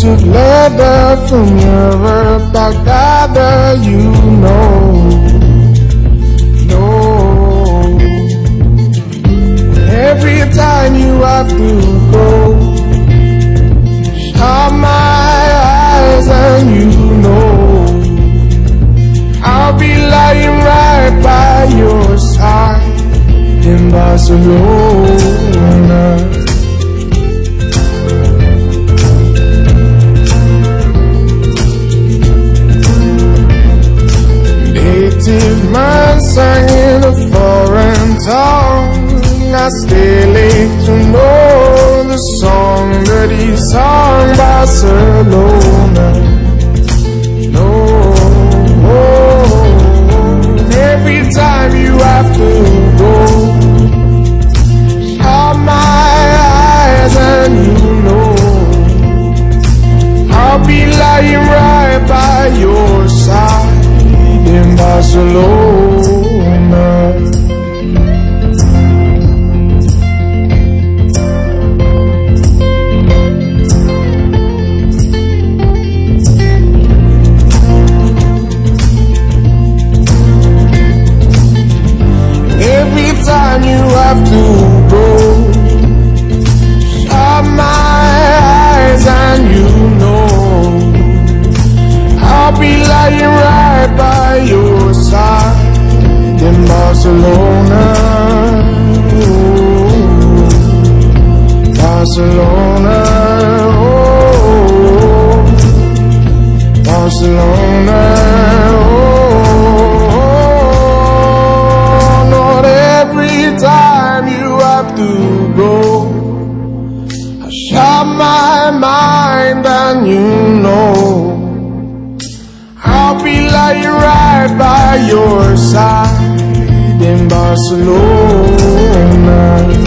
piece of leather from Europe, I gather you know. Every time you have to go, shut my eyes and you know I'll be lying right by your side in Barcelona. Native man sang in a foreign tongue. I stay late to know the song that he sung, Barcelona. No, every time you have to go, shut my eyes and you know I'll be lying right by your side in Barcelona. Time you have to go, shut my eyes and you know I'll be lying right by your side in Barcelona. Barcelona, Barcelona. Time you have to go, I shut my mind and you know I'll be lying right by your side in Barcelona.